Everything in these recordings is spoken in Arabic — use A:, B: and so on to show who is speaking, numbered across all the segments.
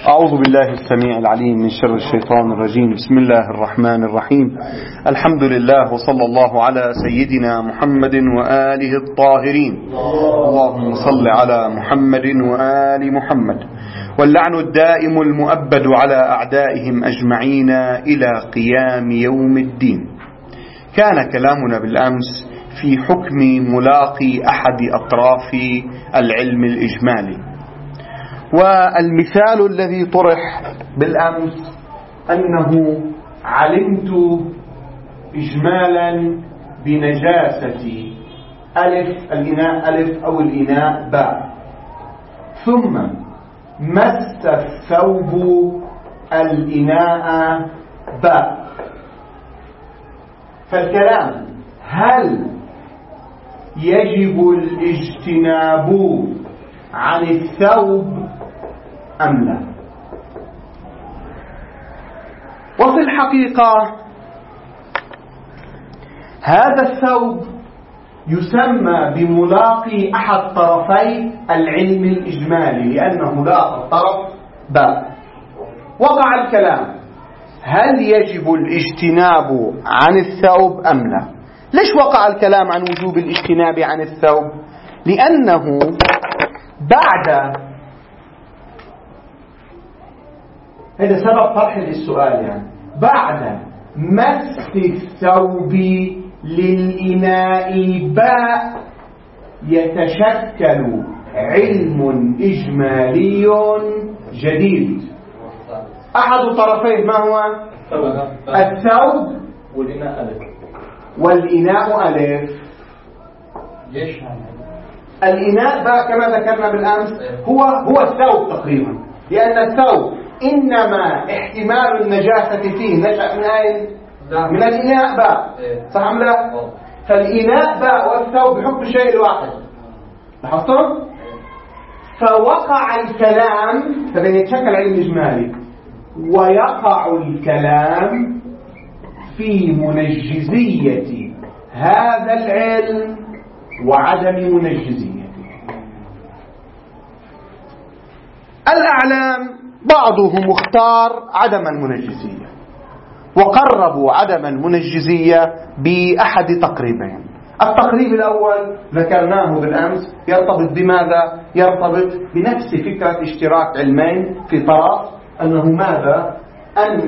A: أعوذ بالله السميع العليم من شر الشيطان الرجيم. بسم الله الرحمن الرحيم. الحمد لله وصلى الله على سيدنا محمد وآله الطاهرين. اللهم صل على محمد وآل محمد. واللعن الدائم المؤبد على أعدائهم أجمعين إلى قيام يوم الدين. كان كلامنا بالأمس في حكم ملاقي أحد أطراف العلم الإجمالي، والمثال الذي طرح بالأمس أنه علمت إجمالا بنجاسة ألف الإناء ألف أو الإناء باء، ثم مس الثوب الإناء باء. فالكلام: هل يجب الاجتناب عن الثوب أم لا؟ وفي الحقيقة هذا الثوب يسمى بملاقي أحد طرفي العلم الإجمالي لأنه لاقى الطرف باء. وقع الكلام: هل يجب الاجتناب عن الثوب أم لا؟ ليش وقع الكلام عن وجوب الاجتناب عن الثوب؟ لأنه بعد هذا سبب طرح للسؤال، بعد مس الثوب للإناء باء يتشكل علم إجمالي جديد. أحد طرفيه ما هو؟ الثوب والإناء ألف. الإناء باء كما ذكرنا بالأمس هو الثوب تقريبا، لأن الثوب إنما احتمال النجاسة فيه نشأ من أين؟ من الإناء باء، صح أم لا؟ فالإناء باء والثوب بحكم الشيء الواحد. لاحظتم؟ فوقع الكلام، فبيتشكل علم إجمالي، ويقع الكلام في منجزية هذا العلم وعدم منجزيته. الأعلام بعضهم اختار عدم المنجزية، وقربوا عدم المنجزية بأحد تقريبين. التقريب الأول ذكرناه بالأمس، يرتبط بماذا؟ يرتبط بنفس فكرة اشتراك علمين في طرف، أنه ماذا؟ أن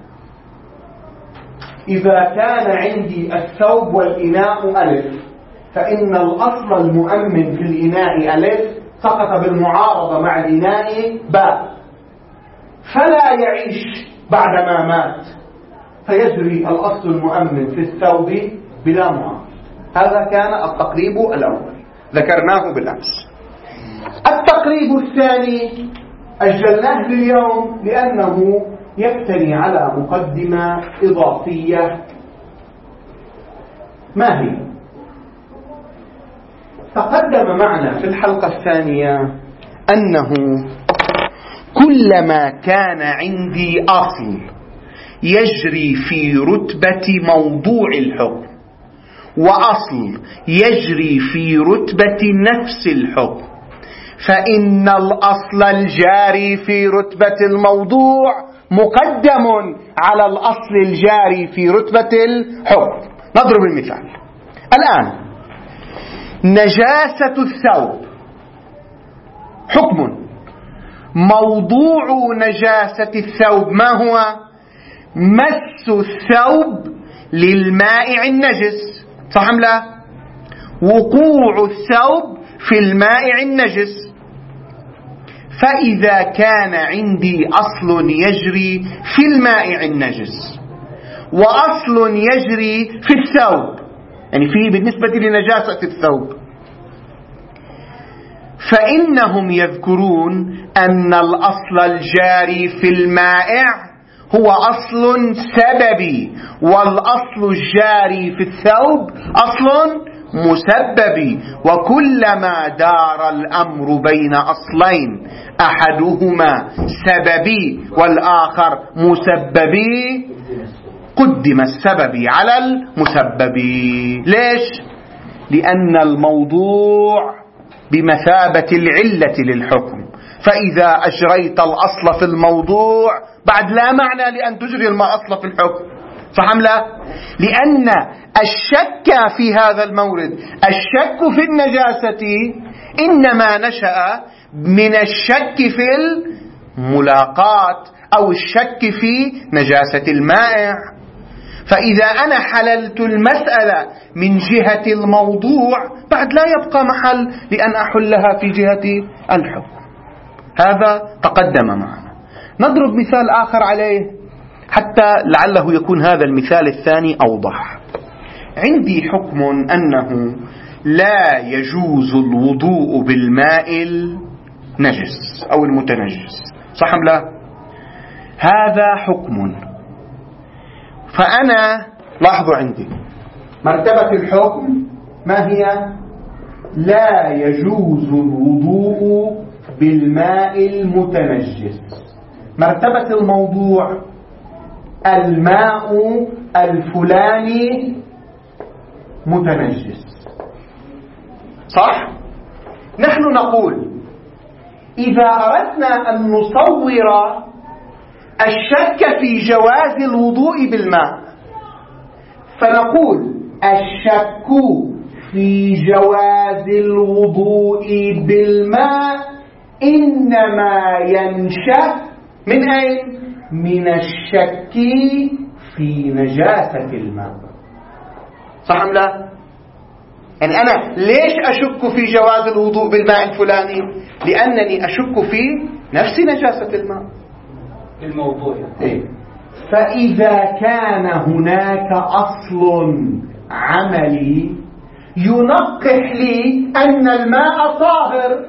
A: إذا كان عندي الثوب والإناء ألف، فإن الأصل المؤمن في الإناء ألف سقط بالمعارضة مع الإناء باء، فلا يعيش بعدما مات، فيجري الأصل المؤمن في الثوب بلا معارضة. هذا كان التقريب الأول ذكرناه بالأمس. التقريب الثاني أجلناه لليوم لأنه يبتني على مقدمة إضافية. ما هي؟ تقدم معنا في الحلقة الثانية أنه كلما كان عندي أصل يجري في رتبة موضوع الحكم، وأصل يجري في رتبة نفس الحكم، فإن الأصل الجاري في رتبة الموضوع مقدم على الأصل الجاري في رتبة الحكم. نضرب المثال الآن. نجاسة الثوب حكم، موضوع نجاسة الثوب ما هو؟ مس الثوب للمائع النجس، صح أم لا؟ وقوع الثوب في المائع النجس. فإذا كان عندي أصل يجري في المائع النجس وأصل يجري في الثوب، يعني فيه بالنسبة لنجاسة الثوب، فإنهم يذكرون أن الأصل الجاري في المائع هو أصل سببي، والأصل الجاري في الثوب أصل مسببي. وكلما دار الأمر بين أصلين أحدهما سببي والآخر مسببي قدم السببي على المسببي. ليش؟ لأن الموضوع بمثابة العلة للحكم، فإذا أجريت الأصل في الموضوع بعد لا معنى لأن تجري الأصل في الحكم. فهم لا؟ لأن الشك في هذا المورد، الشك في النجاسة، إنما نشأ من الشك في الملاقاة أو الشك في نجاسة المائع. فإذا أنا حللت المسألة من جهة الموضوع بعد لا يبقى محل لأن أحلها في جهة الحكم. هذا تقدم معنا. نضرب مثال آخر عليه حتى لعله يكون هذا المثال الثاني أوضح. عندي حكم أنه لا يجوز الوضوء بالماء النجس أو المتنجس، صح أم لا؟ هذا حكم. فأنا لاحظوا عندي مرتبة الحكم ما هي؟ لا يجوز الوضوء بالماء المتنجس. مرتبة الموضوع الماء الفلاني متنجس، صح؟ نحن نقول إذا أردنا أن نصور الشك في جواز الوضوء بالماء فنقول الشك في جواز الوضوء بالماء إنما ينشأ من أين؟ من الشك في نجاسة الماء، صح أم لا؟ يعني أنا ليش أشك في جواز الوضوء بالماء الفلاني؟ لأنني أشك في نفس نجاسة الماء
B: الموضوع.
A: إيه؟ فإذا كان هناك أصل عملي ينقح لي أن الماء طاهر،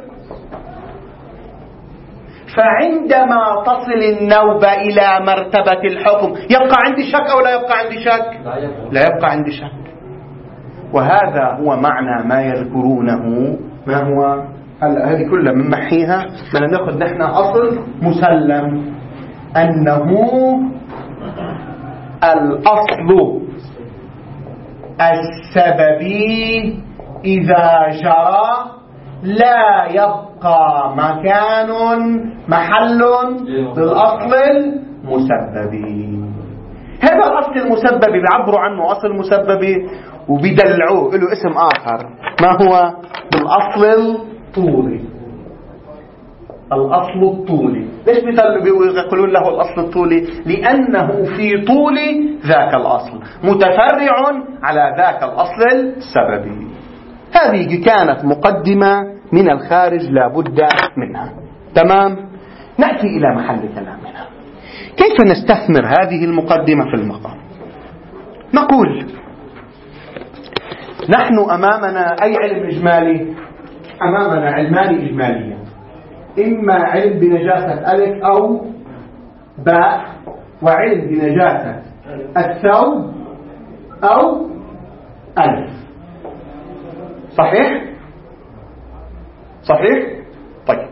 A: فعندما تصل النوبة إلى مرتبة الحكم يبقى عندي شك أو لا يبقى عندي شك؟ لا يبقى عندي شك. وهذا هو معنى ما يذكرونه. ما هو؟ هلا هذه كلها من محيها بدنا ناخذ نحن أصل مسلم أنه الأصل السببي إذا جرى لا يبقى مكان محل للأصل المسببي. هذا الأصل المسببي بيعبروا عنه أصل مسببي وبيدلعوه له اسم آخر. ما هو؟ بالأصل الطولي. الأصل الطولي. ليش يقولون له الأصل الطولي؟ لأنه في طول ذاك الأصل متفرع على ذاك الأصل السببي. هذه كانت مقدمة من الخارج لا بد منها. تمام؟ نأتي إلى محل كلامنا. كيف نستثمر هذه المقدمة في المقام؟ نقول نحن أمامنا أي علم إجمالي؟ أمامنا علمان إجماليا، إما علم بنجاسة ألف أو باء، وعلم بنجاسة الثوب أو ألف. صحيح؟ صحيح؟ طيب،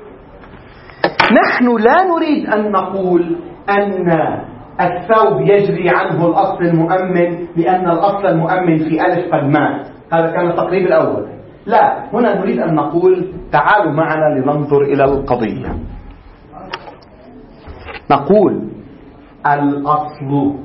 A: نحن لا نريد أن نقول أن الثوب يجري عنه الأصل المؤمن لأن الأصل المؤمن في ألف قد مات. هذا كان التقريب الأول. لا، هنا نريد أن نقول تعالوا معنا لننظر إلى القضية. نقول الأصل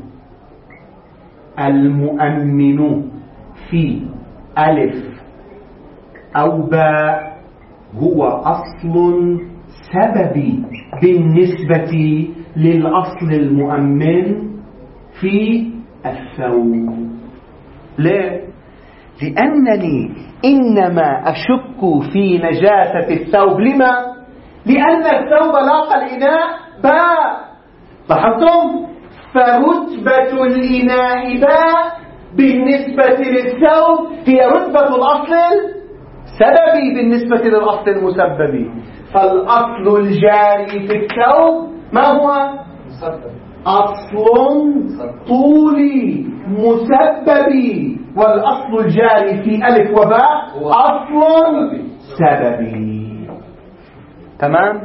A: المؤمن في ألف أو باء هو أصل سببي بالنسبة للأصل المؤمن في الثوب. ليه؟ لأنني إنما أشك في نجاسة الثوب. لما؟ لأن الثوب لاقى الإناء باء. لاحظتم؟ فرتبة الإناء باء بالنسبة للثوب هي رتبة الأصل السببي بالنسبة للأصل المسببي. فالأصل الجاري في الثوب ما هو؟ أصل طولي مسببي، والأصل الجاري في ألف وباء أصل سببي. تمام؟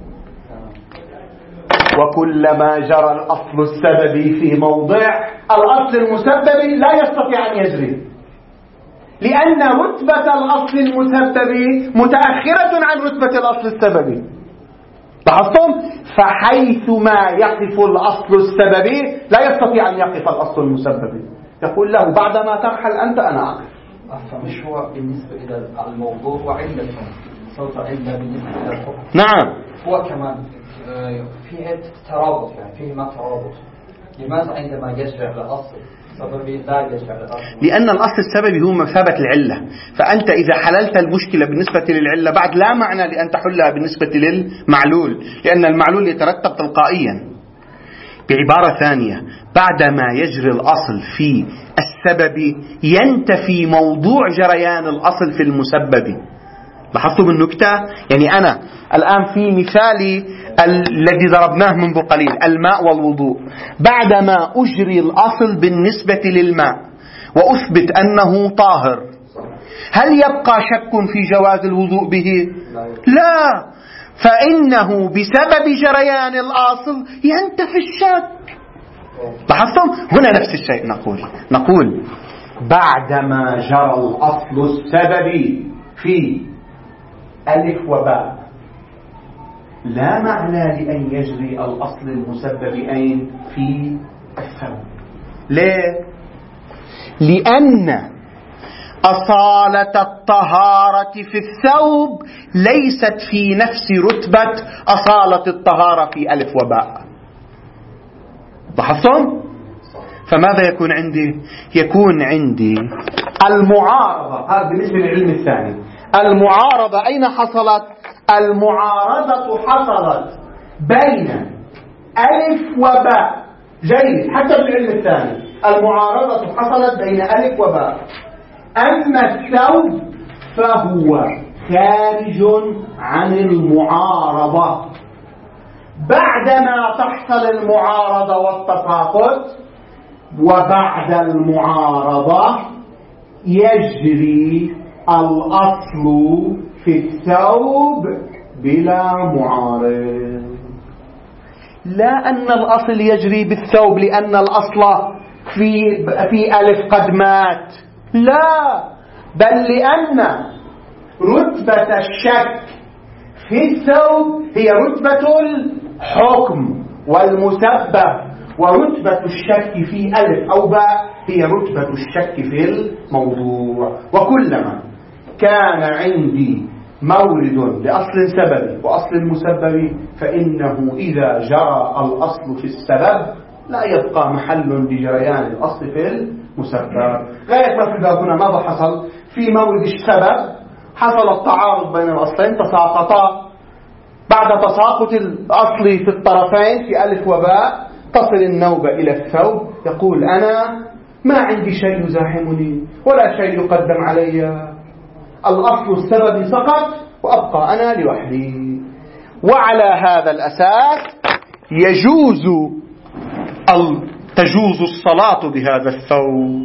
A: وكلما جرى الأصل السببي في موضع الأصل المسببي لا يستطيع أن يجري، لأن رتبة الأصل المسببي متأخرة عن رتبة الأصل السببي. لاحظتم؟ فحيثما يقف الأصل السببي لا يستطيع أن يقف الأصل المسببي، يقول له بعدما ترحل أنت أنا أقف.
B: مش هو بالنسبة إلى الموضوع وعلة صوت علة بالنسبة إلى الحكم.
A: نعم،
B: هو كمان فيه ترابط، يعني فيه ما ترابط. لماذا عندما يرجع للأصل سببي لا يرجع للأصل؟
A: لأن الأصل السببي هو مثابة العلة، فأنت إذا حللت المشكلة بالنسبة للعلة بعد لا معنى لأن تحلها بالنسبة للمعلول، لأن المعلول يترتب تلقائيا. بعبارة ثانية، بعدما يجري الأصل في السبب ينتفي موضوع جريان الأصل في المسبب. لاحظتم النكتة؟ يعني أنا الآن في مثالي الذي ضربناه منذ قليل، الماء والوضوء، بعدما أجري الأصل بالنسبة للماء وأثبت أنه طاهر، هل يبقى شك في جواز الوضوء به؟ لا، فإنه بسبب جريان الأصل ينتفي الشك. لاحظتم؟ هنا نفس الشيء نقول بعدما جرى الأصل السببي في ألف وباء لا معنى لأن يجري الأصل المسبب أين في الثوب. ليه؟ لأن أصالة الطهارة في الثوب ليست في نفس رتبة أصالة الطهارة في ألف وباء. لاحظتم؟ فماذا يكون عندي؟ يكون عندي المعارضة. هذا بالنسبة للعلم الثاني. المعارضة أين حصلت؟ المعارضة حصلت بين ألف وباء. جيد، حتى بالعلم الثاني المعارضة حصلت بين ألف وباء. أما الثوب فهو خارج عن المعارضة. بعدما تحصل المعارضة والتساقط وبعد المعارضة يجري الأصل في الثوب بلا معارض. لا أن الأصل يجري بالثوب لأن الأصل في ألف قد مات، لا، بل لأن رتبة الشك في الثوب هي رتبة الحكم والمسبب، ورتبة الشك في ألف أو باء هي رتبة الشك في الموضوع. وكلما كان عندي مورد لأصل سببي وأصل مسبب فإنه إذا جرى الأصل في السبب لا يبقى محل لجريان الأصل في المسبب. غاية ما في الباب هنا ماذا حصل؟ في مورد السبب حصل التعارض بين الأصلين، تساقطا. بعد تساقط الأصل في الطرفين في ألف وباء تصل النوبة إلى الثوب، يقول أنا ما عندي شيء يزاحمني ولا شيء يقدم علي، الأصل السببي سقط وأبقى أنا لوحدي. وعلى هذا الأساس تجوز الصلاة بهذا الثوب.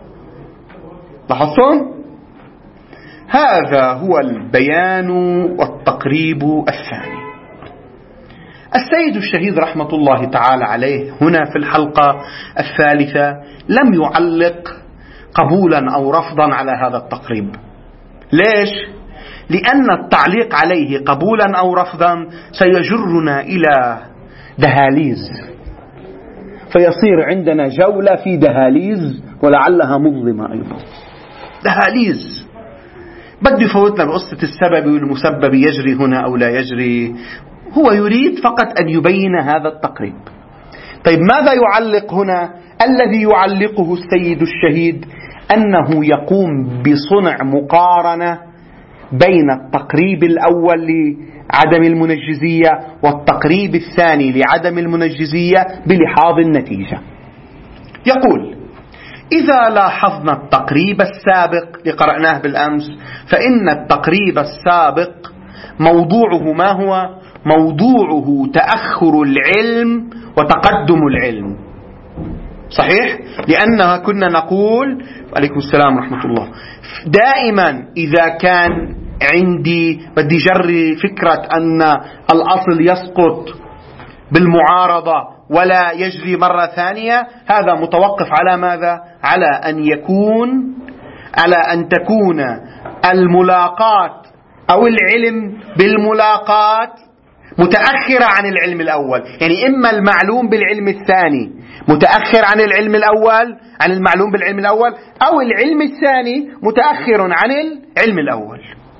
A: لاحظتم؟ هذا هو البيان والتقريب الثاني. السيد الشهيد رحمة الله تعالى عليه هنا في الحلقة الثالثة لم يعلق قبولا أو رفضا على هذا التقريب. ليش؟ لأن التعليق عليه قبولا أو رفضا سيجرنا إلى دهاليز، فيصير عندنا جولة في دهاليز ولعلها مظلمة أيضا. دهاليز بده يفوتنا بقصة السبب والمسبب يجري هنا أو لا يجري. هو يريد فقط أن يبين هذا التقريب. طيب ماذا يعلق هنا؟ الذي يعلقه السيد الشهيد أنه يقوم بصنع مقارنة بين التقريب الأول لعدم المنجزية والتقريب الثاني لعدم المنجزية بلحاظ النتيجة. يقول: إذا لاحظنا التقريب السابق اللي قرأناه بالأمس فإن التقريب السابق موضوعه ما هو؟ موضوعه تأخر العلم وتقدم العلم. صحيح؟ لأنها كنا نقول عليكم السلام ورحمة الله دائما إذا كان عندي بدي جري فكرة أن الأصل يسقط بالمعارضة ولا يجري مرة ثانية، هذا متوقف على ماذا؟ على أن تكون الملاقات أو العلم بالملاقات متأخرة عن العلم الأول، يعني إما المعلوم بالعلم الثاني متأخر عن العلم الأول، عن المعلوم بالعلم الأول، أو العلم الثاني متأخر عن العلم الأول.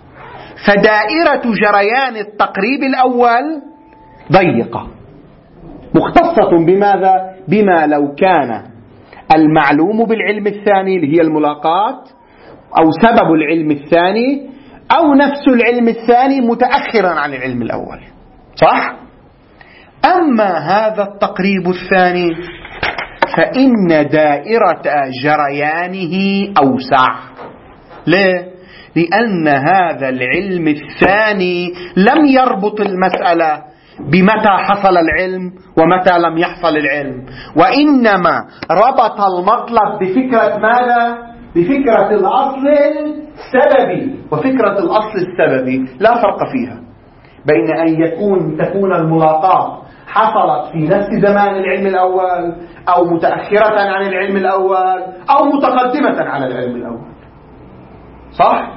A: فدائرة جريان التقريب الأول ضيقة، مختصة بماذا؟ بما لو كان المعلوم بالعلم الثاني اللي هي الملاقات، أو سبب العلم الثاني، أو نفس العلم الثاني متأخرا عن العلم الأول، صح؟ أما هذا التقريب الثاني فإن دائرة جريانه أوسع. ليه؟ لأن هذا العلم الثاني لم يربط المسألة بمتى حصل العلم ومتى لم يحصل العلم، وإنما ربط المطلب بفكرة ماذا؟ بفكرة الأصل السببي. وفكرة الأصل السببي لا فرق فيها بين أن تكون الملاقاة حصلت في نفس زمان العلم الأول، أو متأخرة عن العلم الأول، أو متقدمة على العلم الأول، صح؟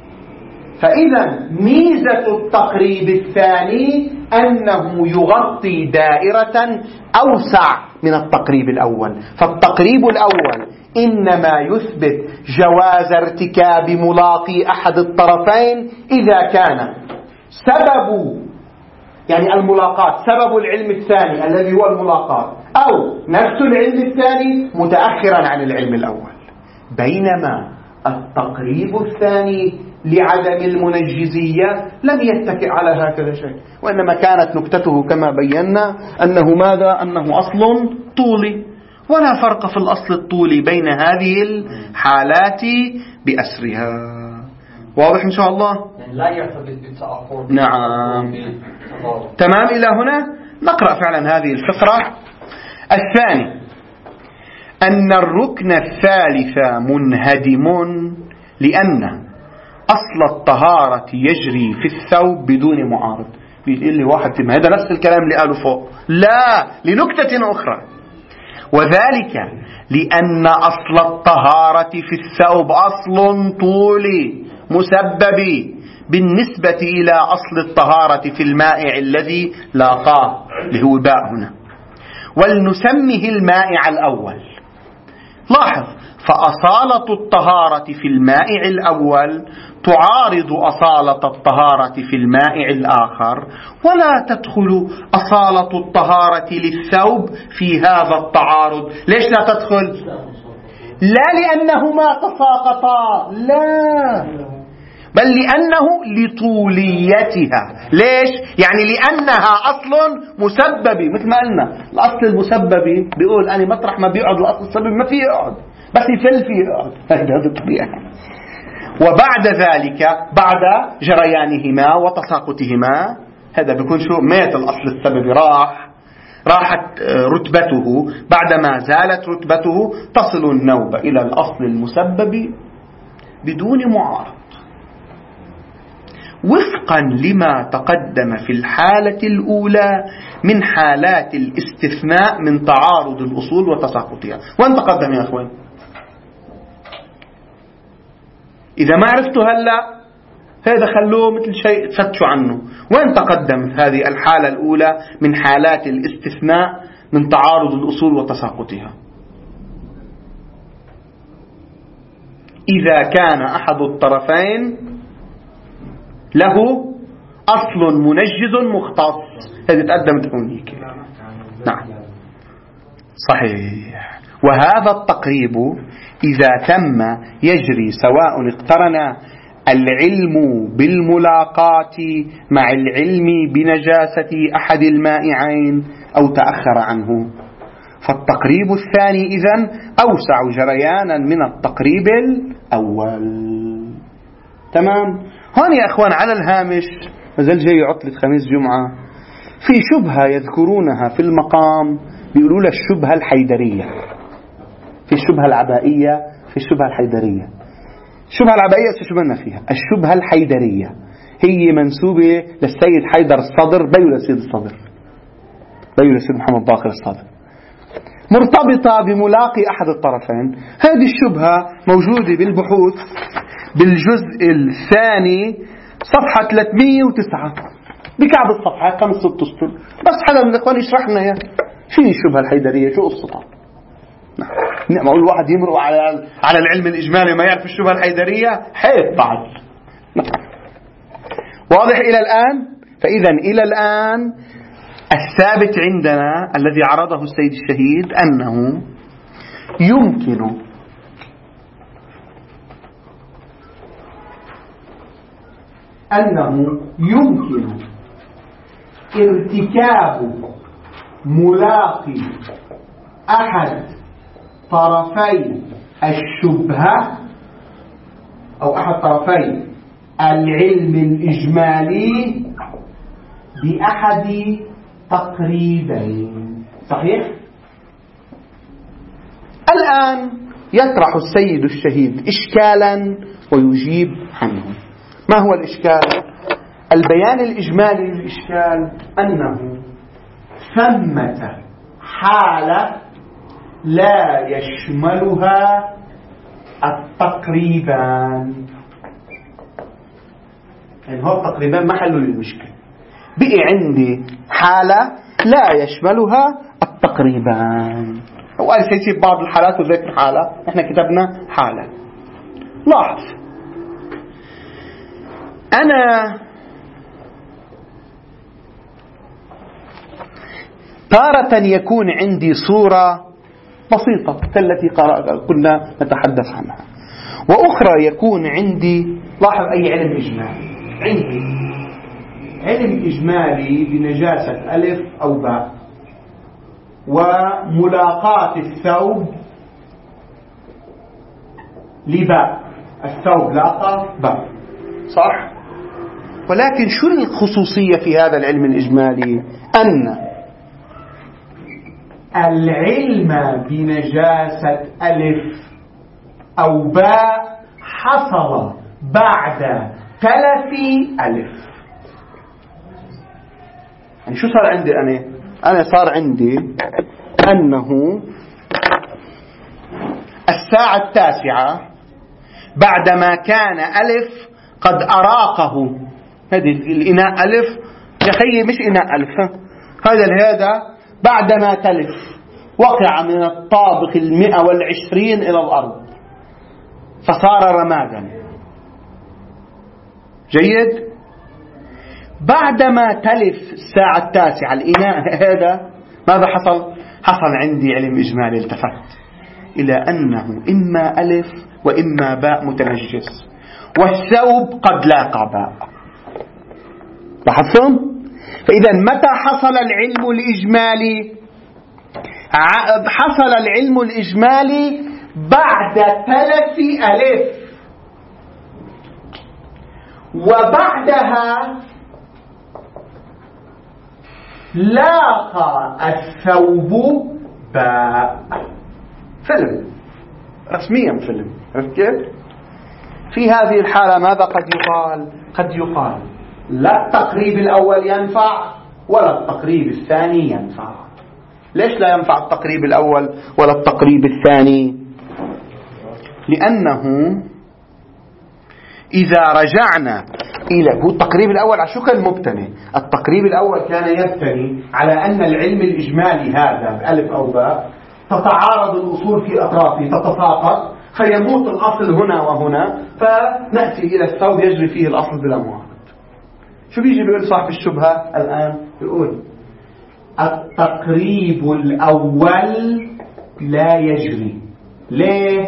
A: فإذا ميزة التقريب الثاني أنه يغطي دائرة أوسع من التقريب الأول. فالتقريب الأول إنما يثبت جواز ارتكاب ملاقي أحد الطرفين إذا كان سبب، يعني الملاقات، سبب العلم الثاني الذي هو الملاقات أو نفس العلم الثاني متأخرا عن العلم الأول. بينما التقريب الثاني لعدم المنجزية لم يتكئ على هكذا شيء، وإنما كانت نكتته كما بينا أنه ماذا؟ أنه أصل طولي، ولا فرق في الأصل الطولي بين هذه الحالات بأسرها. واضح إن شاء الله؟
B: لا يرتبط بالتأخر.
A: نعم، تمام. إلى هنا نقرأ فعلا هذه الفقرة. الثاني أن الركن الثالث منهدم لأن أصل الطهارة يجري في الثوب بدون معارض. بيقول لي واحد ما هذا نفس الكلام اللي قاله فوق، لا، لنكتة أخرى، وذلك لأن أصل الطهارة في الثوب أصل طولي مسبب بالنسبة إلى أصل الطهارة في المائع الذي لاقاه اللي هو باء هنا، ولنسميه المائع الأول. لاحظ، فأصالة الطهارة في المائع الأول تعارض أصالة الطهارة في المائع الآخر، ولا تدخل أصالة الطهارة للثوب في هذا التعارض. ليش لا تدخل؟ لا لأنهما تساقطا، لا، بل لأنه لطوليتها. ليش؟ يعني لأنها أصل مسببي، مثل ما قلنا الأصل المسببي بيقول أنا مطرح ما بيقعد الأصل السببي ما فيه يقعد، بس يفل فيه يقعد، هذا الطبيعة. وبعد ذلك بعد جريانهما وتساقطهما هذا بيكون شو؟ مات الأصل السببي، راحت رتبته. بعدما زالت رتبته تصل النوبة إلى الأصل المسبب بدون معارض، وفقا لما تقدم في الحالة الأولى من حالات الاستثناء من تعارض الأصول وتساقطها. وين تقدم يا أخوان؟ إذا ما عرفتوا هلأ هذا خلوه مثل شيء تفتشوا عنه. وين تقدم هذه الحالة الأولى من حالات الاستثناء من تعارض الأصول وتساقطها؟ إذا كان أحد الطرفين له أصل منجز مختص، هذه تقدمت هونيك. نعم، صحيح. وهذا التقريب إذا تم يجري سواء اقترن العلم بالملاقات مع العلم بنجاسة أحد المائعين أو تأخر عنه. فالتقريب الثاني إذن أوسع جريانا من التقريب الأول. تمام. هون يا أخوان على الهامش مازال جاي عطلة خميس جمعة، في شبهة يذكرونها في المقام، بيقولوا لها الشبهة الحيدرية. في الشبهة العبائية، في الشبهة الحيدرية. الشبهة العبائية استشبهنا فيها. الشبهة الحيدرية هي منسوبة للسيد حيدر الصدر، بيو للسيد الصدر، بيو للسيد محمد باقر الصدر، مرتبطة بملاقي أحد الطرفين. هذه الشبهة موجودة بالبحوث بالجزء الثاني صفحة 309. بكعب الصفحة 5-6 أسطر. بس حدا من الإخوان يشرح لنا إياه شو الشبهة الحيدرية، شو قصتها. نعم أقول واحد يمرق على العلم الإجمالي ما يعرف الشبهة الحيدرية حيث بعد. واضح إلى الآن؟ فإذا إلى الآن الثابت عندنا الذي عرضه السيد الشهيد أنه يمكن ارتكاب ملاقي أحد طرفي الشبهة أو أحد طرفي العلم الإجمالي بأحد تقريبين. صحيح؟ الآن يطرح السيد الشهيد إشكالا ويجيب عنه. ما هو الإشكال؟ البيان الإجمالي للإشكال أنه ثمة حالة لا يشملها التقريبان. يعني هو التقريبان ما حلوا للمشكلة، بقي عندي حالة لا يشملها التقريبان. وقال سيسيب بعض الحالات وذكر حالة، احنا كتبنا حالة. لاحظ أنا تارة يكون عندي صورة بسيطة كالتي كنا نتحدث عنها، وأخرى يكون عندي، لاحظ أي علم إجمالي، عندي علم إجمالي بنجاسة ألف أو باء، وملاقاة الثوب لباء، الثوب لاقى باء، صح؟ ولكن شو الخصوصية في هذا العلم الإجمالي؟ أن العلم بنجاسة ألف أو باء حصل بعد تلف ألف. يعني شو صار عندي أنا صار عندي أنه الساعة 9 بعدما كان ألف قد أراقه، هذه الإناء ألف يا خيي مش إناء ألف، هذا بعدما تلف وقع من الطابق 120 إلى الأرض فصار رمادا. جيد؟ بعدما تلف الساعة 9 الإناء هذا ماذا حصل؟ حصل عندي علم إجمالي، التفت إلى أنه إما ألف وإما باء متنجس، والثوب قد لاقى باء. لاحظتم؟ فإذا متى حصل العلم الإجمالي؟ حصل العلم الإجمالي بعد تلف ألف، وبعدها لاقى الثوب باء. فيلم رسميا، فيلم. عرفت كيف؟ في هذه الحالة ماذا قد يقال؟ قد يقال لا التقريب الأول ينفع ولا التقريب الثاني ينفع. ليش لا ينفع التقريب الأول ولا التقريب الثاني؟ لأنه إذا رجعنا إلى هو التقريب الأول على شو كان مبتني؟ التقريب الأول كان يبتني على أن العلم الإجمالي هذا بألف أو باء تتعارض الأصول في أطرافه، تتساقط، فيموت الأصل هنا وهنا، فنأتي إلى الثوب يجري فيه الأصل بلا معارض. شو بيجي بيقول صاحب الشبهة الآن؟ بيقول التقريب الأول لا يجري. ليه؟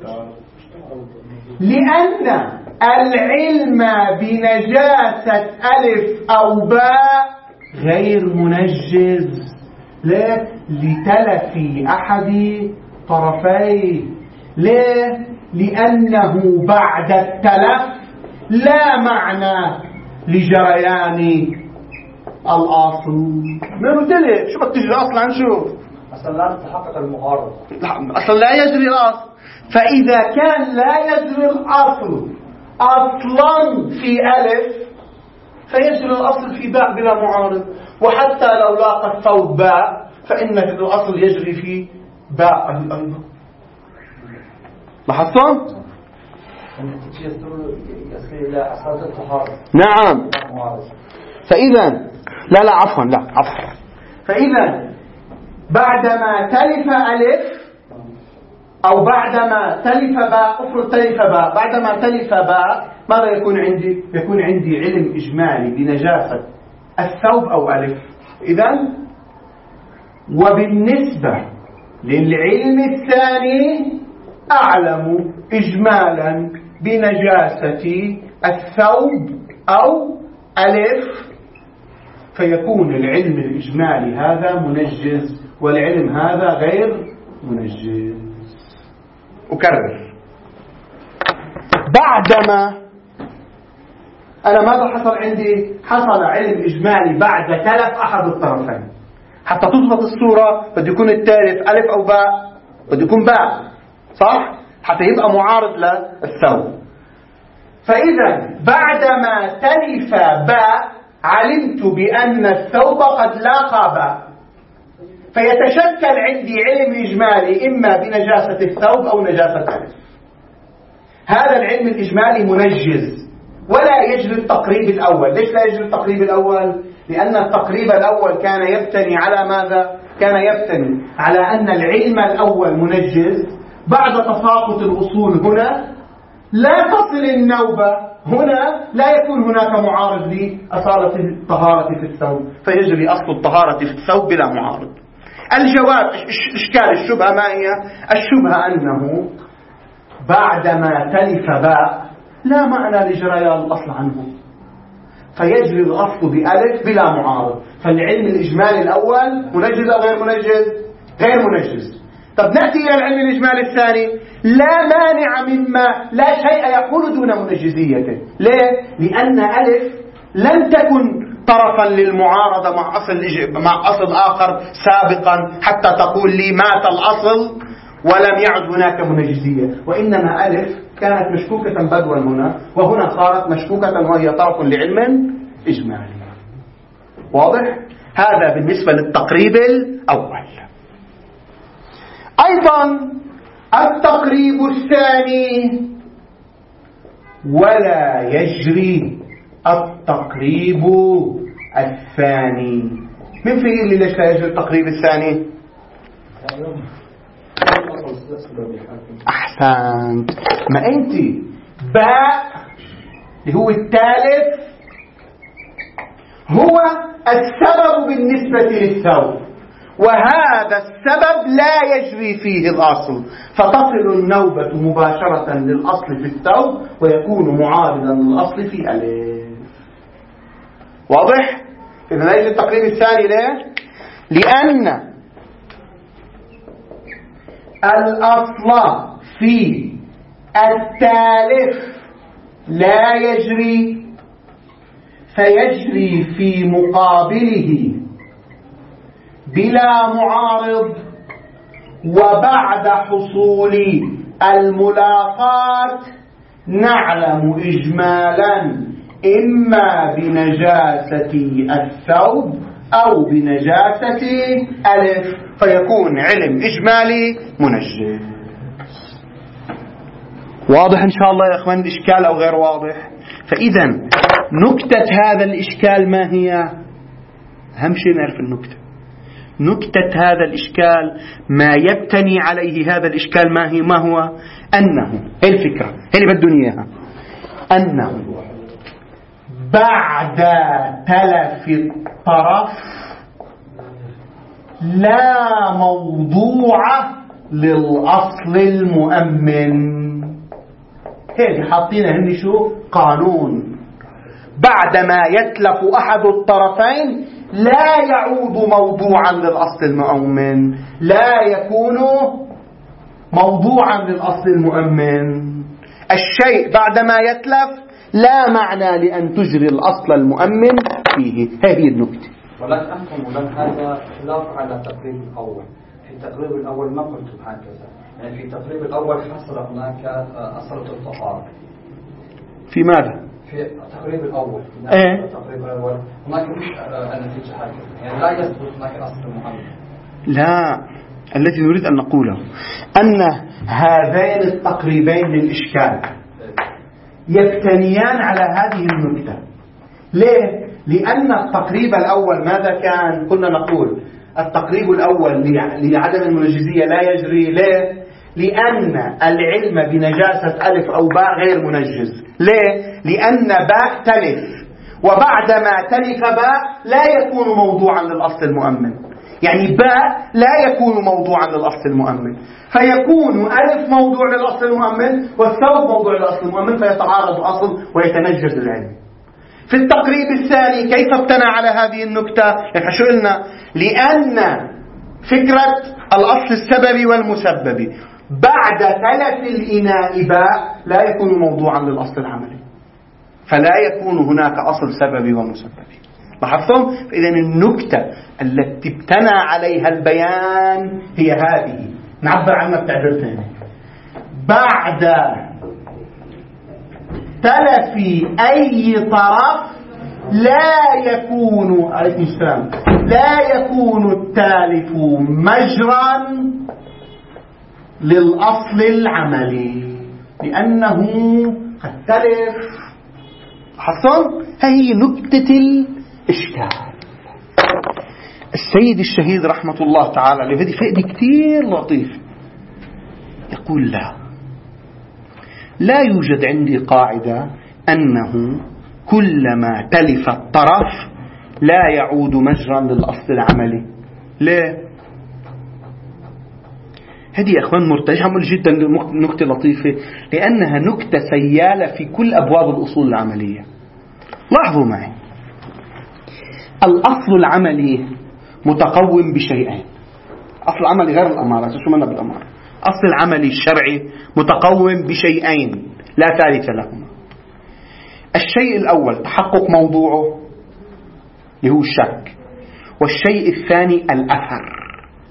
A: لأن العلم بنجاسة ألف أو باء غير منجز. ليه؟ لتلف أحد طرفيه. ليه؟ لأنه بعد التلف لا معنى لجريان الأصل. ما قلت شو بدك تجري الأصل عن شو؟
B: أصلا لا تتحقق المعارضة،
A: أصلا لا يجري الأصل. فإذا كان لا يجري الأصل أصلا في ألف فيجري الأصل في باء بلا معارض. وحتى لو لاقى الثوب باء فإن الأصل يجري في باء أيضا. لاحظتم؟
B: نعم.
A: فإذا لا عفوا فإذا بعدما تلف ألف أو بعدما تلف باء، افرض تلف باء، بعدما تلف باء ماذا يكون عندي؟ يكون عندي علم إجمالي بنجاسة الثوب أو ألف. إذن وبالنسبة للعلم الثاني أعلم إجمالا بنجاسة الثوب أو ألف، فيكون العلم الإجمالي هذا منجز والعلم هذا غير منجز. أكرر، بعدما أنا ماذا حصل عندي؟ حصل علم إجمالي بعد تلف أحد الطرفين. حتى تضبط الصورة بده يكون التالف ألف أو باء، بده يكون باء، صح؟ حتى يبقى معارض للثوب. فإذا بعدما تلف باء علمت بأن الثوب قد لاقى باء، فيتشكل عندي علم إجمالي إما بنجاسة الثوب أو نجاسة الألف. هذا العلم الإجمالي منجز ولا يجري التقريب الأول. ليش لا يجري التقريب الأول؟ لأن التقريب الأول كان يبتني على ماذا؟ كان يبتني على أن العلم الأول منجز، بعد تساقط الأصول هنا لا تصل النوبة، هنا لا يكون هناك معارض لأصالة الطهارة في الثوب، فيجري أصل الطهارة في الثوب بلا معارض. الجواب إشكال الشبهة ما هي؟ الشبهة أنه بعدما تلف باء لا معنى لجريان الأصل عنه، فيجري الأصل بألف بلا معارض. فالعلم الإجمالي الأول منجز أو غير منجز؟ غير منجز. طب نأتي إلى العلم الإجمالي الثاني، لا مانع مما لا شيء يقول دون منجزيته. ليه؟ لأن ألف لن تكن طرفا للمعارضة مع أصل آخر سابقا حتى تقول لي مات الأصل ولم يعد هناك منجزية، وإنما ألف كانت مشكوكة بدوا هنا، وهنا صارت مشكوكة وهي طرف لعلم إجمالي. واضح؟ هذا بالنسبة للتقريب الأول. أيضا التقريب الثاني، ولا يجري التقريب الثاني. من في اللي ليش لا يجري التقريب الثاني؟ أحسنت. ما أنت باء اللي هو الثالث هو السبب بالنسبة للثوب، وهذا السبب لا يجري فيه الأصل، فتصل النوبة مباشرة للأصل في الثوب ويكون معارضا للأصل في ألف. واضح؟ إذن ليس التقريب الثاني ليه؟ لأن الأصل في التالف لا يجري، فيجري في مقابله بلا معارض، وبعد حصول الملاقات نعلم إجمالا إما بنجاسة الثوب أو بنجاسة ألف، فيكون علم إجمالي منجز. واضح إن شاء الله يا أخوان الإشكال أو غير واضح؟ فإذا نكتة هذا الإشكال ما هي؟ أهم شيء نعرف النكتة. نكتة هذا الإشكال ما يبتني عليه هذا الإشكال ما هو؟ أنه الفكرة اللي بدون إياها أنه بعد تلف الطرف لا موضوع للأصل المؤمن. هيك حاطينه هني شو قانون، بعدما يتلف أحد الطرفين لا يعود موضوعا للأصل المؤمن، لا يكون موضوعا للأصل المؤمن. الشيء بعدما يتلف لا معنى لأن تجري الأصل المؤمن فيه. هذه النكتة.
B: ولكن أنتم هذا خلاف على التقريب الأول. في التقريب الأول ما قلتم هكذا، يعني في التقريب الأول حصل هناك أصلة الطهارة.
A: في ماذا؟
B: في التقريب الأول. التقريب الأول هناك مش النتيجة هكذا، يعني لا يثبت هناك أصل المؤمن.
A: لا، الذي نريد أن نقوله أن هذين التقريبين للإشكال يبتنيان على هذه النكتة. ليه؟ لأن التقريب الأول ماذا كان؟ كنا نقول التقريب الأول لعدم المنجزية لا يجري. ليه؟ لأن العلم بنجاسة ألف أو باء غير منجز. ليه؟ لأن باء تلف، وبعدما تلف باء لا يكون موضوعا للأصل المؤمن. يعني باء لا يكون موضوعا للأصل المؤمن، فيكون ألف موضوع للأصل المؤمن والثوب موضوع للأصل المؤمن، فيتعارض الأصل ويتنجز العلم. في التقريب الثاني كيف ابتنى على هذه النكتة؟ يعني شو قلنا؟ لأن فكرة الأصل السببي والمسببي بعد تلف الإناء باء لا يكون موضوعا للأصل العملي، فلا يكون هناك أصل سببي ومسببي. لاحظتم؟ إذن النكتة التي ابتنى عليها البيان هي هذه، نعبر عنها بتعبير ثاني: بعد تلف أي طرف لا يكون عليكم السلام لا يكون التالف مجرا للأصل العملي، لأنه قد تلف. حصل؟ هي نكتة الإشكال. السيد الشهيد رحمة الله تعالى عليه، هذه فائدة كتير لطيفة، يقول لا يوجد عندي قاعدة أنه كلما تلف الطرف لا يعود مجرا للأصل العملي. ليه؟ هذه يا أخوان مرتجعة جدا، نكتة لطيفة، لأنها نكتة سيالة في كل أبواب الأصول العملية. لاحظوا معي، الأصل العملي متقوم بشيئين. أصل العملي غير الأمارة، شو منا بالأمارة؟ أصل العملي الشرعي متقوم بشيئين لا ثالث لهما. الشيء الأول تحقق موضوعه اللي هو الشك، والشيء الثاني الأثر.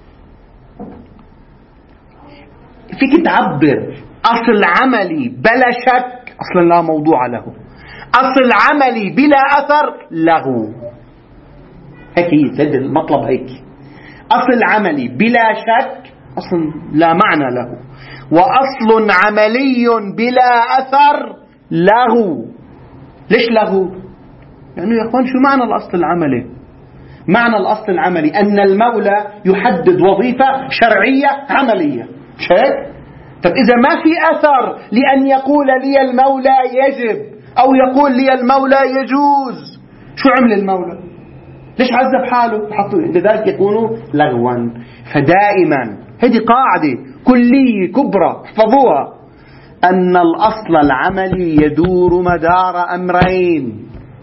A: فيك تعبر أصل عملي بلا شك أصلا لا موضوع له، أصل عملي بلا أثر له. هيك المطلب هيك، أصل عملي بلا شك أصلا لا معنى له، وأصل عملي بلا أثر له. ليش له؟ لأنه يا أخوان شو معنى الأصل العملي؟ معنى الأصل العملي أن المولى يحدد وظيفة شرعية عملية، مش هيك؟ طب إذا ما في أثر لأن يقول لي المولى يجب أو يقول لي المولى يجوز، شو عمل المولى؟ ليش عذب حاله؟ لذلك يكون لغوا. فدائما هذه قاعدة كلية كبرى احفظوها، أن الأصل العملي يدور مدار أمرين: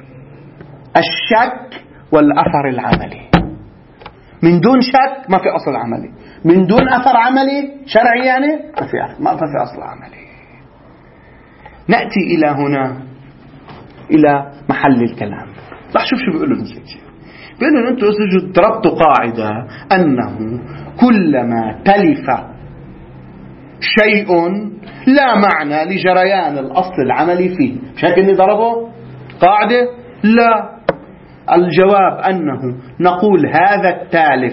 A: الشك والأثر العملي. من دون شك ما في أصل عملي، من دون أثر عملي شرعي يعني ما في أصل عملي. نأتي إلى هنا إلى محل الكلام. راح شوف شو بيقولوا المسجد. بيقولوا أنتم ضربتوا قاعدة أنه كلما تلف شيء لا معنى لجريان الأصل العملي فيه، مش هيك اللي ضربه قاعدة؟ لا، الجواب أنه نقول هذا التالف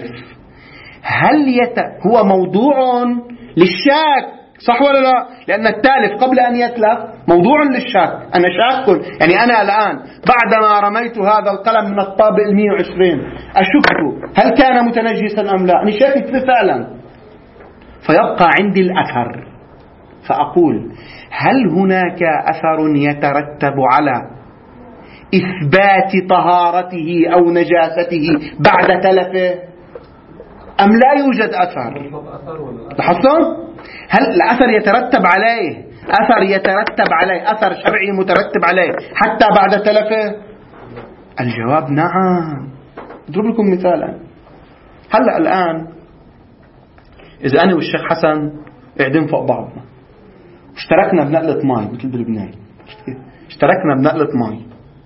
A: هو موضوع للشك، صح ولا لا؟ لأن التالف قبل أن يتلف موضوع للشك. أنا شاك، يعني أنا الآن بعدما رميت هذا القلم من الطابق 120 أشك هل كان متنجسا أم لا، أنا شاكك فيه فعلا، فيبقى عندي الأثر، فأقول هل هناك أثر يترتب على إثبات طهارته أو نجاسته بعد تلفه أم لا يوجد أثر؟ لاحظتم؟ هل الأثر يترتب عليه أثر شرعي مترتب عليه حتى بعد تلفه؟ الجواب نعم. أضرب لكم مثالا. هلأ الآن إذا أنا والشيخ حسن قاعدين فوق بعضنا اشتركنا بنقلة ماء مثل بلبنان، اشتركنا بنقلة ماء،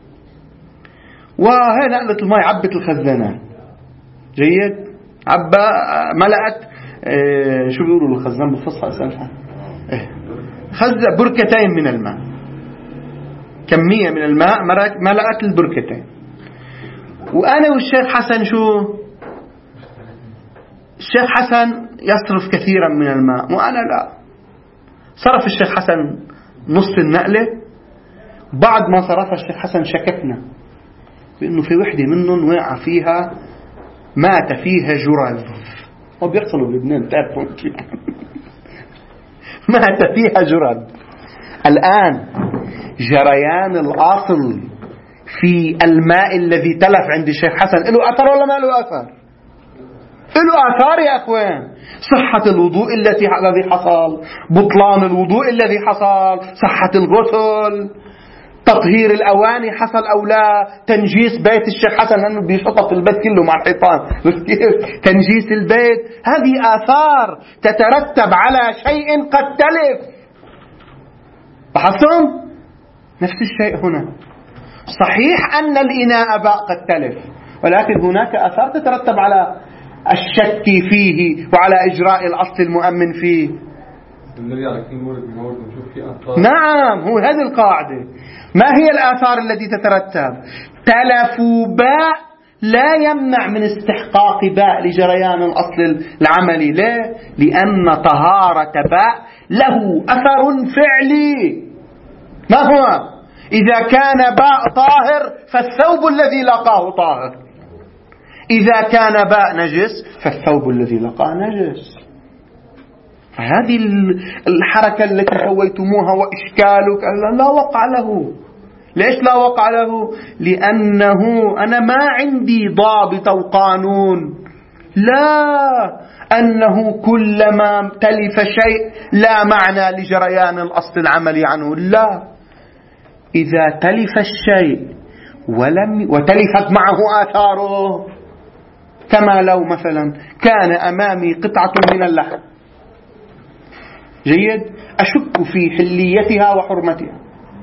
A: وهي نقلة الماء عبت الخزانات، جيد، ملأت شو بيقولوا الخزان بالفصحى أسألها خزة بركتين من الماء، كمية من الماء ملأت البركتين. وأنا والشيخ حسن الشيخ حسن يصرف كثيرا من الماء وأنا لا. صرف الشيخ حسن نص النقلة، بعد ما صرفها الشيخ حسن شككنا بأنه في وحدة منهم وقع فيها مات فيها جرذ، وبيحصلوا بلبنان تعرفون كيف مات فيها جرذ. الآن جريان الأصل في الماء الذي تلف عند الشيخ حسن له أثر ولا ما له أثر؟ له آثار يا أخوان. صحة الوضوء الذي حصل، بطلان الوضوء الذي حصل، صحة الغسل، تطهير الأواني حصل أو لا، تنجيس بيت الشيخ حسن لأنه بيشطف البيت كله مع الحيطان تنجيس البيت. هذه آثار تترتب على شيء قد تلف. لاحظتم؟ نفس الشيء هنا. صحيح أن الإناء باء قد تلف، ولكن هناك آثار تترتب على الشك فيه وعلى إجراء الأصل المؤمن فيه. نعم، هو هذه القاعدة. ما هي الآثار التي تترتب؟ تلف باء لا يمنع من استحقاق باء لجريان الأصل العملي. ليه؟ لأن طهارة باء له أثر فعلي. ما هو؟ إذا كان باء طاهر فالثوب الذي لقاه طاهر، إذا كان باء نجس فالثوب الذي لقاه نجس. هذه الحركة التي سويتموها وإشكالك لا وقع له. ليش لا وقع له؟ لأنه أنا ما عندي ضابط أو قانون، لا أنه كلما تلف شيء لا معنى لجريان الأصل العملي عنه. لا، إذا تلف الشيء وتلفت معه آثاره، كما لو مثلا كان أمامي قطعة من اللحم جيد، أشك في حليتها وحرمتها،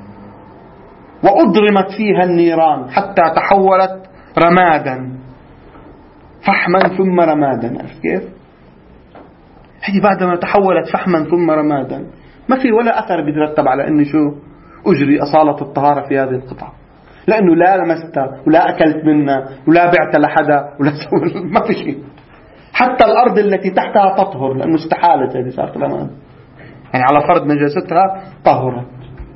A: وأضرمت فيها النيران حتى تحولت رمادا، فحما ثم رمادا. كيف؟ هذه بعدما تحولت فحما ثم رمادا ما في ولا أثر بيترتب على أني أجري أصالة الطهارة في هذه القطعة، لأنه لا لمستها ولا أكلت منها ولا بعت لحدا ولا ما في شيء. حتى الأرض التي تحتها تطهر لأنه استحالت، هذه صارت رماد، يعني على فرض نجاستها طهرت.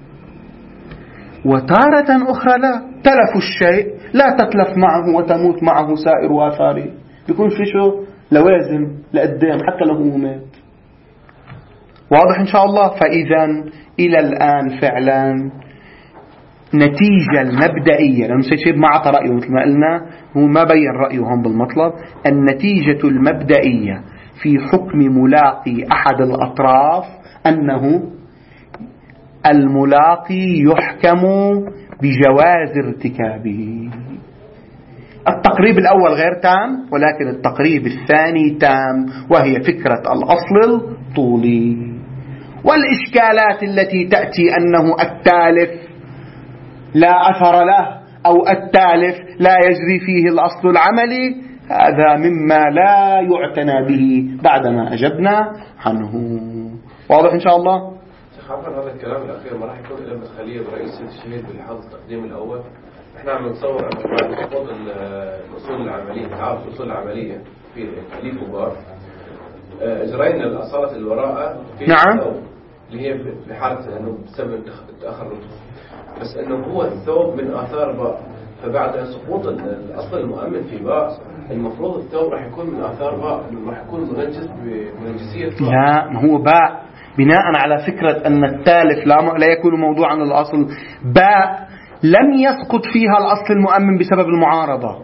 A: وتارة أخرى لا، تلف الشيء لا تتلف معه وتموت معه سائر آثاره، يكون في لوازم لقدام حتى لو هو مات. واضح إن شاء الله؟ فإذا إلى الآن فعلا نتيجة المبدئية، لأنه سيشيب ما عطى رأيه مثل ما قلنا، هو ما بين رأيهم بالمطلب. النتيجة المبدئية في حكم ملاقي أحد الأطراف أنه الملاقي يحكم بجواز ارتكابه. التقريب الأول غير تام، ولكن التقريب الثاني تام، وهي فكرة الأصل الطولي. والإشكالات التي تأتي أنه التالف لا أثر له أو التالف لا يجري فيه الأصل العملي، هذا مما لا يعتنى به بعدما أجبنا عنه. واضح إن شاء الله؟
C: خاطر هذا الكلام الأخير ما راح يكون إلا مدخلية برئيس الشهيد بالحظ التقديم الأول. إحنا عم نتصور أن بعد سقوط الأصول العملية، تعارف الأصول العملية في تأليف وبار، إجرينا الأصالة الوراء في
A: نعم،
C: اللي هي في حالة أنه بسبب تأخر الرطوبة، بس أنه هو الثوب من آثار باء، فبعد سقوط الأصل المؤمن في باء المفروض الثوب راح يكون من آثار باء، راح يكون منجس بمنجسية باء.
A: لا، ما هو باء بناء على فكرة أن التالف لا يكون موضوعا للأصل. باء لم يسقط فيها الأصل المؤمن بسبب المعارضة،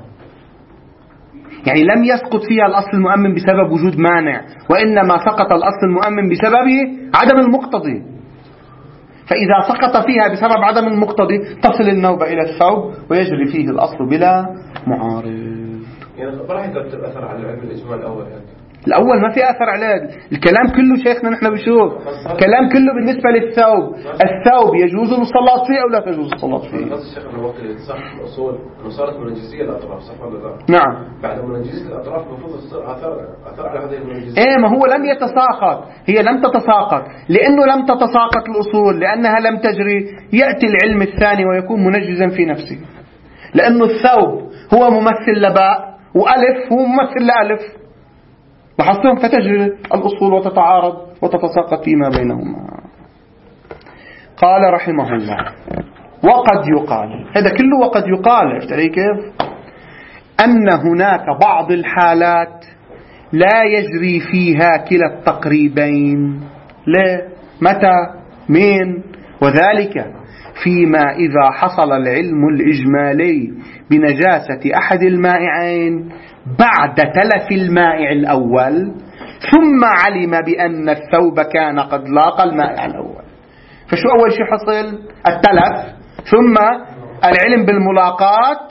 A: يعني لم يسقط فيها الأصل المؤمن بسبب وجود مانع، وإنما سقط الأصل المؤمن بسبب عدم المقتضي. فإذا سقط فيها بسبب عدم المقتضي تصل النوبة إلى الثوب ويجري فيه الأصل بلا معارض.
C: يعني ما راح يترتب أثر على العلم الإجمال الأول.
A: الأول ما في أثر علاج، الكلام كله شيخنا نحن بشوف كلام كله بالنسبة للثوب. الثوب يجوز الصلاة فيه أو لا تجوز الصلاة فيه؟
C: بس الشيخ من الوقت اللي تصح الأصول صارت منجسية الأطراف، صح ولا لا؟
A: نعم.
C: بعد منجسية الأطراف المفروض تصير أثر على هذه المنجسية.
A: إيه، ما هو لم يتساقط، هي لم تتساقط. لأنه لم تتساقط الأصول لأنها لم تجري، يأتي العلم الثاني ويكون منجزا في نفسه، لأنه الثوب هو ممثل لباء وألف هو ممثل لألف، لاحظتم؟ فتجري الأصول وتتعارض وتتساقط فيما بينهما. قال رحمه الله: وقد يقال، هذا كله وقد يقال، عرفت علي كيف؟ أن هناك بعض الحالات لا يجري فيها كلا التقريبين. ليه؟ متى؟ مين؟ وذلك فيما إذا حصل العلم الإجمالي بنجاسة أحد المائعين بعد تلف المائع الأول، ثم علم بأن الثوب كان قد لاقى المائع الأول. فشو أول شيء حصل؟ التلف، ثم العلم بالملاقات،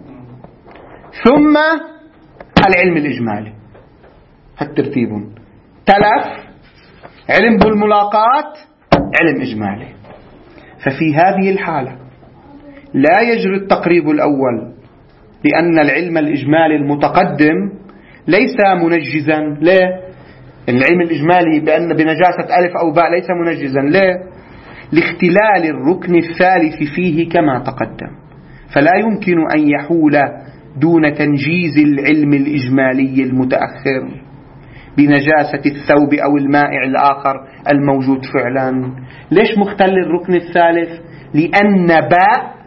A: ثم العلم الإجمالي. هالترتيب: تلف، علم بالملاقات، علم إجمالي. ففي هذه الحالة لا يجري التقريب الأول، لأن العلم الإجمالي المتقدم ليس منجزا. ليه؟ العلم الإجمالي بأن بنجاسة ألف أو باء ليس منجزا. ليه؟ لاختلال الركن الثالث فيه كما تقدم، فلا يمكن أن يحول دون تنجيز العلم الإجمالي المتأخر بنجاسة الثوب أو المائع الآخر الموجود فعلا. ليش مختل الركن الثالث؟ لأن باء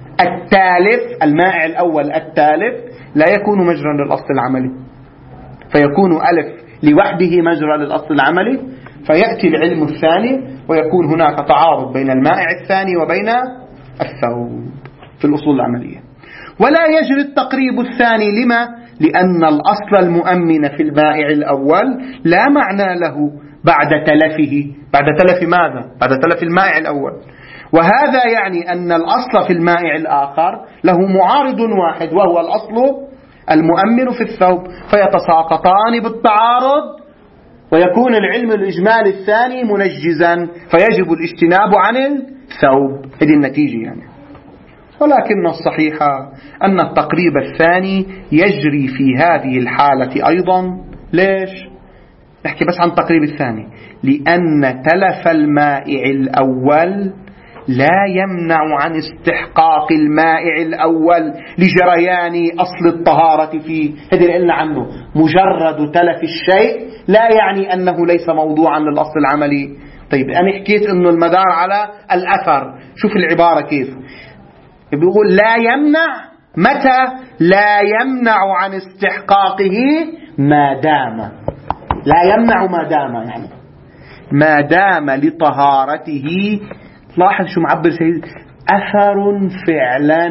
A: التالف، المائع الأول التالف، لا يكون مجرى للأصل العملي، فيكون ألف لوحده مجرى للأصل العملي، فيأتي العلم الثاني ويكون هناك تعارض بين المائع الثاني وبين الثوب في الأصول العملية. ولا يجري التقريب الثاني. لما؟ لأن الأصل المؤمن في المائع الأول لا معنى له بعد تلفه. بعد تلف ماذا؟ بعد تلف المائع الأول. وهذا يعني أن الأصل في المائع الآخر له معارض واحد، وهو الأصل المؤمن في الثوب، فيتساقطان بالتعارض، ويكون العلم الإجمالي الثاني منجزا، فيجب الاجتناب عن الثوب. هذه النتيجة يعني. ولكن الصحيح أن التقريب الثاني يجري في هذه الحالة أيضا. ليش؟ نحكي بس عن التقريب الثاني. لأن تلف المائع الأول لا يمنع عن استحقاق المائع الأول لجريان أصل الطهارة فيه. هذا اللي قلنا عنه، مجرد تلف الشيء لا يعني أنه ليس موضوعا للأصل العملي. طيب أنا حكيت أنه المدار على الأثر، شوف العبارة كيف بيقول: لا يمنع. متى؟ لا يمنع عن استحقاقه ما دام. لا يمنع ما دام، يعني ما دام لطهارته. لاحظ شو معبر سيد: أثر فعلا.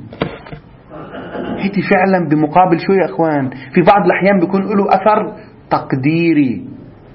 A: هيتي فعلا بمقابل شو يا أخوان؟ في بعض الأحيان بيكون له أثر تقديري.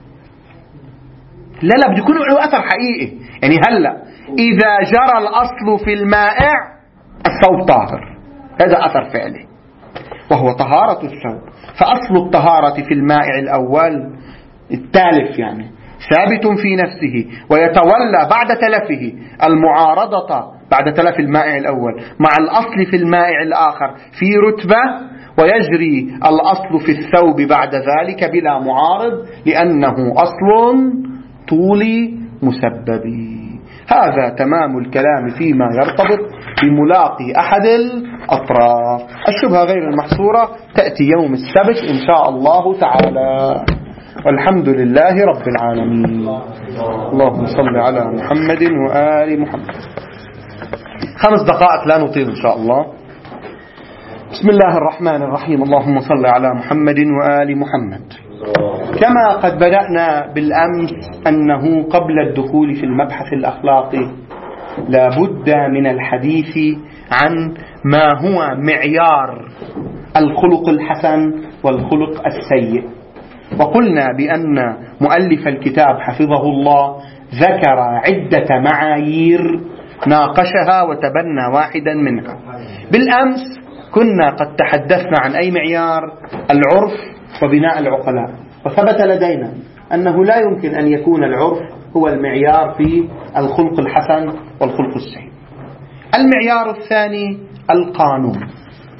A: لا بده يكون له أثر حقيقي. يعني هلأ إذا جرى الأصل في المائع الثوب طاهر، هذا أثر فعلي وهو طهارة الثوب. فأصل الطهارة في المائع الأول التالف يعني ثابت في نفسه، ويتولى بعد تلفه المعارضة بعد تلف المائع الأول مع الأصل في المائع الآخر في رتبة، ويجري الأصل في الثوب بعد ذلك بلا معارض، لأنه أصل طولي مسببي. هذا تمام الكلام فيما يرتبط بملاقي أحد الأطراف. الشبهة غير المحصورة تأتي يوم السبت إن شاء الله تعالى، والحمد لله رب العالمين. اللهم صل على محمد وآل محمد. 5 دقائق لا نطيل إن شاء الله. بسم الله الرحمن الرحيم. اللهم صل على محمد وآل محمد. كما قد بدأنا بالأمس أنه قبل الدخول في المبحث الأخلاقي لا بد من الحديث عن ما هو معيار الخلق الحسن والخلق السيء. وقلنا بأن مؤلف الكتاب حفظه الله ذكر عدة معايير ناقشها وتبنى واحدا منها. بالأمس كنا قد تحدثنا عن أي معيار؟ العرف وبناء العقلاء. وثبت لدينا أنه لا يمكن أن يكون العرف هو المعيار في الخلق الحسن والخلق السيء. المعيار الثاني القانون.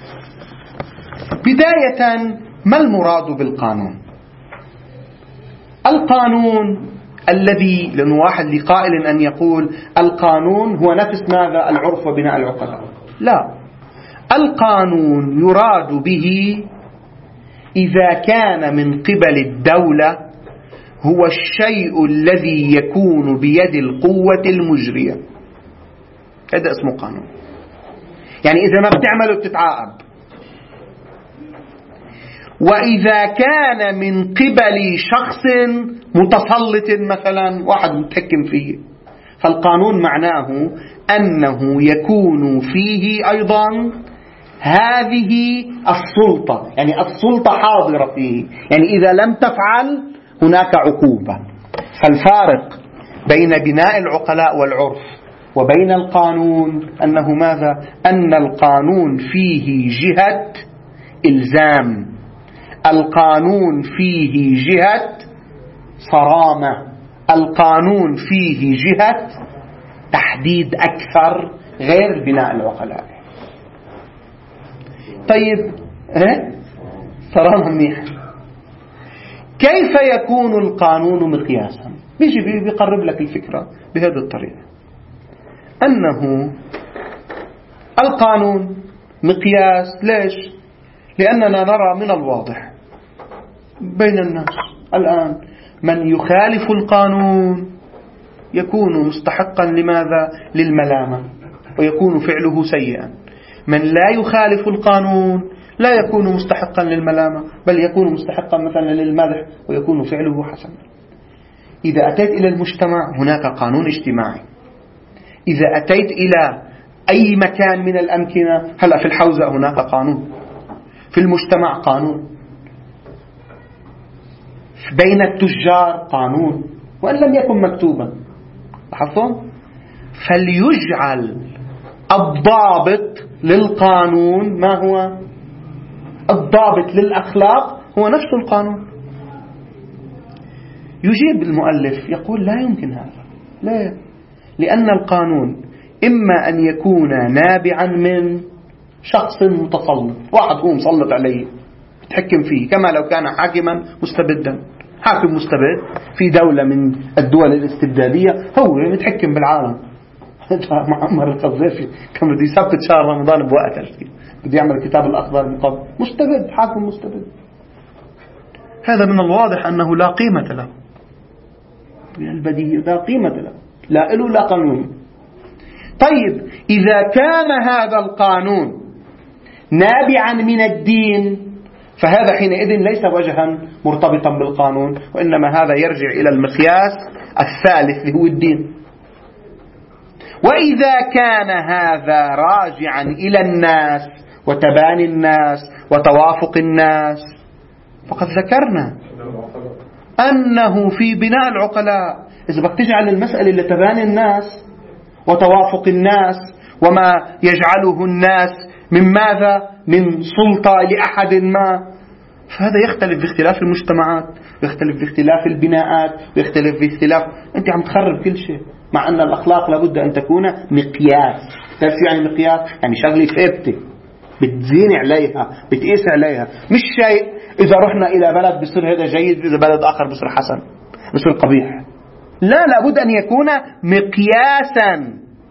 A: بداية ما المراد بالقانون؟ القانون الذي، لأنه واحد لقائل أن يقول القانون هو نفس ماذا؟ العرف وبناء العقلاء. لا، القانون يراد به إذا كان من قبل الدولة هو الشيء الذي يكون بيد القوة المجرية. هذا اسمه قانون. يعني إذا ما بتعمله بتتعاقب. وإذا كان من قبل شخص متسلط مثلا، واحد متحكم فيه، فالقانون معناه أنه يكون فيه أيضا هذه السلطة، يعني السلطة حاضرة فيه، يعني إذا لم تفعل هناك عقوبة. فالفارق بين بناء العقلاء والعرف وبين القانون أنه ماذا؟ أن القانون فيه جهة إلزام، القانون فيه جهة صرامة، القانون فيه جهة تحديد أكثر غير بناء العقلاء. طيب صرامة منيح. كيف يكون القانون مقياسا؟ بيجي بيقرب لك الفكرة بهذه الطريقة، أنه القانون مقياس. ليش؟ لأننا نرى من الواضح بين الناس الآن من يخالف القانون يكون مستحقا لماذا؟ للملامة، ويكون فعله سيئا. من لا يخالف القانون لا يكون مستحقا للملامة، بل يكون مستحقا مثلا للمدح، ويكون فعله حسنا. إذا أتيت إلى المجتمع هناك قانون اجتماعي. إذا أتيت إلى أي مكان من الأمكنة، هلأ في الحوزة هناك قانون، في المجتمع قانون، بين التجار قانون وإن لم يكن مكتوبا. لاحظتم؟ فليجعل الضابط للقانون ما هو؟ الضابط للأخلاق هو نفس القانون. يجيب المؤلف يقول لا يمكن هذا. لا، لأن القانون إما أن يكون نابعا من شخص متسلط، واحد هو مسلط عليه يتحكم فيه، كما لو كان حاكما مستبدا. حاكم مستبد في دولة من الدول الاستبدادية هو يتحكم بالعالم. معمر القذافي كان بده يثبت شهر رمضان بوقت، بده يعمل كتاب الأخضر من قبل. مستبد، حاكم مستبد. هذا من الواضح أنه لا قيمة له، البديهي لا قيمة له، لا إله لا قانون. طيب إذا كان هذا القانون نابعا من الدين فهذا حينئذ ليس وجها مرتبطا بالقانون، وإنما هذا يرجع إلى المقياس الثالث اللي هو الدين. وإذا كان هذا راجعا إلى الناس وتباني الناس وتوافق الناس، فقد ذكرنا أنه في بناء العقلاء إذا بدك تجعل المسألة لتباني الناس وتوافق الناس وما يجعله الناس من ماذا؟ من سلطة لأحد ما، فهذا يختلف باختلاف المجتمعات، يختلف باختلاف البناءات، يختلف باختلاف. أنت عم تخرب كل شيء، مع أن الأخلاق لابد أن تكون مقياس. تعرف يعني مقياس؟ يعني شغلة ثابتة بتزين عليها، بتقيس عليها، مش شيء إذا رحنا إلى بلد بصير هذا جيد، إذا بلد آخر بصير حسن، بصير قبيح. لا، لابد أن يكون مقياسا.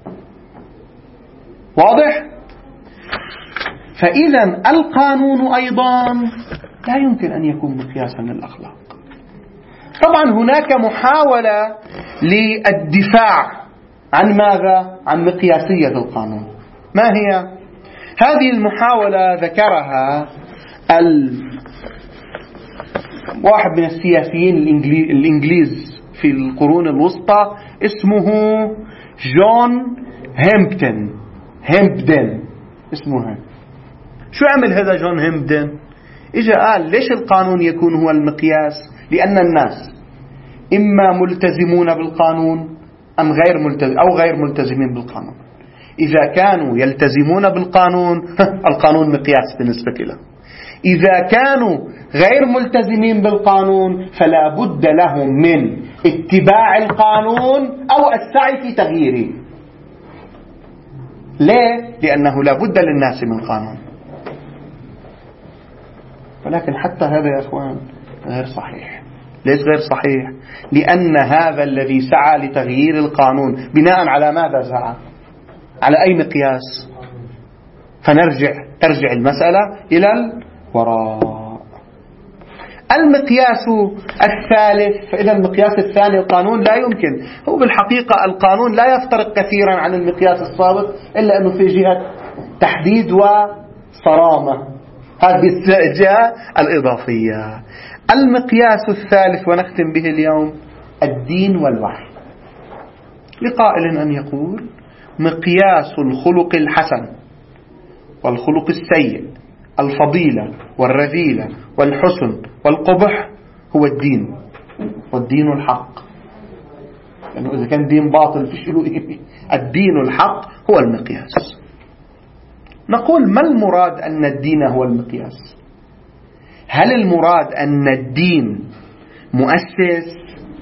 A: واضح؟ فإذا القانون أيضا لا يمكن أن يكون مقياسا للأخلاق. طبعا هناك محاولة للدفاع عن ماذا؟ عن مقياسية القانون. ما هي؟ هذه المحاولة ذكرها واحد من السياسيين الإنجليز في القرون الوسطى اسمه جون هامبدن اسمه هذا. شو عمل هذا جون هامبدن؟ إجا قال ليش القانون يكون هو المقياس؟ لأن الناس إما ملتزمون بالقانون أم غير ملتزمين بالقانون. إذا كانوا يلتزمون بالقانون القانون مقياس بالنسبة له. إذا كانوا غير ملتزمين بالقانون فلا بد لهم من اتباع القانون أو السعي في تغييره. ليه؟ لأنه لا بد للناس من قانون. ولكن حتى هذا يا أخوان غير صحيح. ليش غير صحيح؟ لأن هذا الذي سعى لتغيير القانون بناء على ماذا سعى؟ على أي مقياس؟ ترجع المسألة إلى الوراء. المقياس الثالث، فإذا المقياس الثاني القانون لا يمكن. هو بالحقيقة القانون لا يفترق كثيرا عن المقياس السابق، إلا أنه في جهة تحديد وصرامة، هذه الجهة الإضافية. المقياس الثالث ونختم به اليوم الدين والوحي. لقائل أن يقول مقياس الخلق الحسن والخلق السيء، الفضيلة والرذيلة والحسن والقبح هو الدين، والدين الحق. لأنه إذا كان دين باطل فيش له قيمة. الدين الحق هو المقياس. نقول ما المراد أن الدين هو المقياس؟ هل المراد أن الدين مؤسس،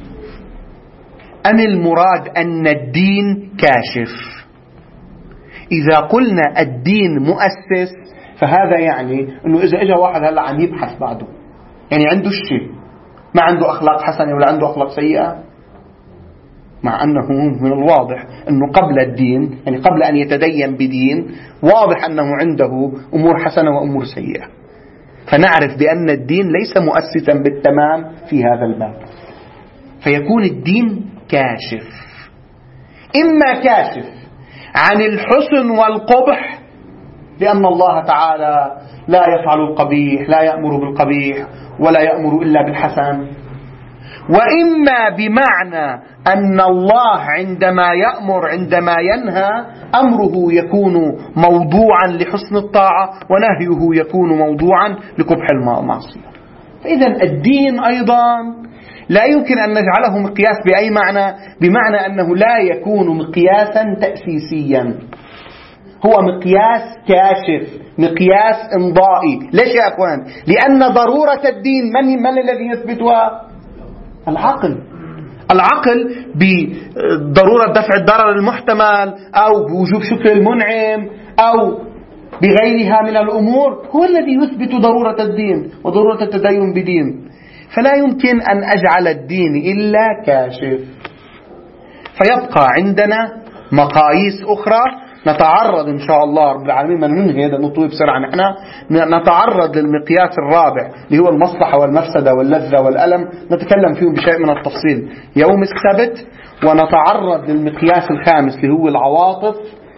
A: أم المراد أن الدين كاشف؟ إذا قلنا الدين مؤسس فهذا يعني أنه إذا إجا واحد هلأ عم يبحث بعده، يعني عنده الشيء، ما عنده أخلاق حسنة ولا عنده أخلاق سيئة، مع أنه من الواضح أنه قبل الدين، يعني قبل أن يتدين بدين، واضح أنه عنده أمور حسنة وأمور سيئة. فنعرف بأن الدين ليس مؤسسا بالتمام في هذا الباب، فيكون الدين كاشف. إما كاشف عن الحسن والقبح، لأن الله تعالى لا يفعل القبيح، لا يأمر بالقبيح ولا يأمر إلا بالحسن. وإما بمعنى أن الله عندما يأمر، عندما ينهى، أمره يكون موضوعا لحسن الطاعة ونهيه يكون موضوعا لقبح المعصية. فإذا الدين أيضا لا يمكن أن نجعله مقياس بأي معنى، بمعنى أنه لا يكون مقياسا تأسيسيا، هو مقياس كاشف، مقياس إمضائي. ليش يا أخوان؟ لأن ضرورة الدين من الذي يثبتها؟ العقل. العقل بضرورة دفع الضرر المحتمل أو بوجوب شكر المنعم أو بغيرها من الأمور هو الذي يثبت ضرورة الدين وضرورة التدين بدين. فلا يمكن أن أجعل الدين إلا كاشف. فيبقى عندنا مقاييس أخرى نتعرض إن شاء الله رب العالمين، من ننهي هذا نطوي بسرعة، نحن نتعرض للمقياس الرابع اللي هو المصلحة والمفسدة واللذة والألم، نتكلم فيه بشيء من التفصيل يوم السبت. ونتعرض للمقياس الخامس اللي هو العواطف،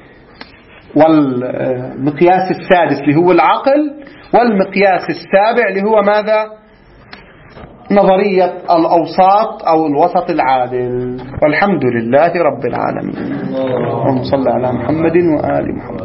A: والمقياس السادس اللي هو العقل، والمقياس السابع اللي هو ماذا؟ نظرية الأوساط أو الوسط العادل. والحمد لله رب العالمين. اللهم صل على محمد وآل محمد.